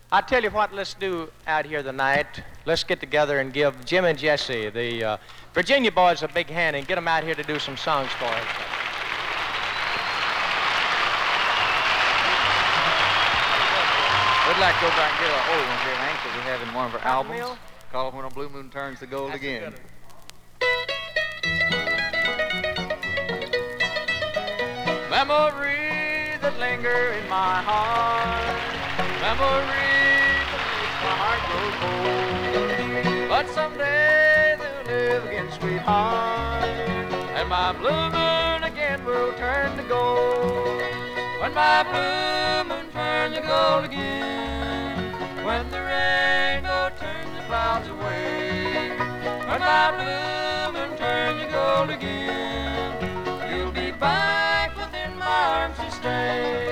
I tell you what, let's do out here tonight. Let's get together and give Jim and Jesse, the Virginia boys, a big hand and get them out here to do some songs for us. We'd like to go back and get an old one here, Hank, that we have in one of our albums called When a Blue Moon Turns to Gold Again. Memories that linger in my heart, memories that makes my heart grow cold. But someday they'll live again, sweetheart, and my blue moon again will turn to gold. When my blue moon turns to gold again, when the rainbow turns the clouds away, when my blue moon turns to gold again, you'll be back within my arms to stay.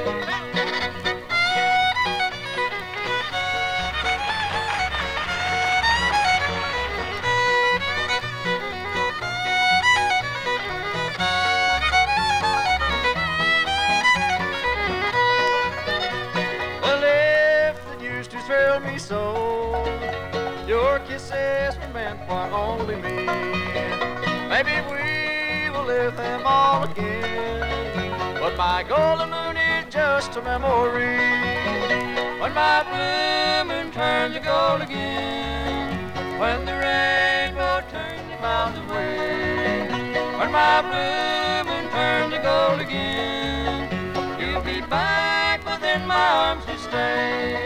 The lips that used to thrill me so, your kisses were meant for only me. Maybe we will live them all again, but my golden moon is just a memory. When my blue moon turns to gold again, when the rainbow turns the clouds away, when my blue moon turns to gold again, you'll be back within my arms to stay.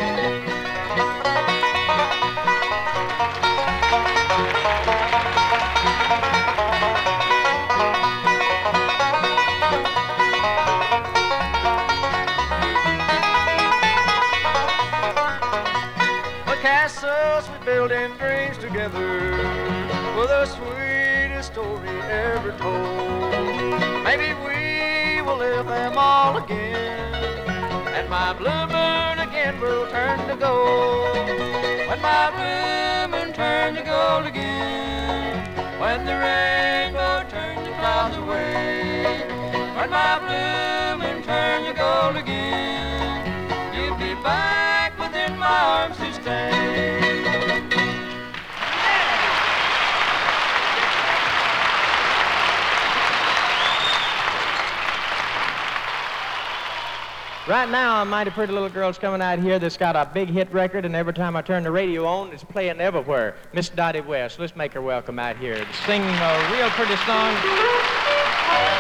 Castles we build in dreams together were the sweetest story ever told. Maybe we will live them all again, and my blue moon again will turn to gold. When my blue moon turns to gold again, when the rainbow turns the clouds away, when my blue moon turns to gold again, you'll be back within my arms to stay. Right now, a mighty pretty little girl's coming out here that's got a big hit record, and every time I turn the radio on, it's playing everywhere. Miss Dottie West. Let's make her welcome out here to sing a real pretty song.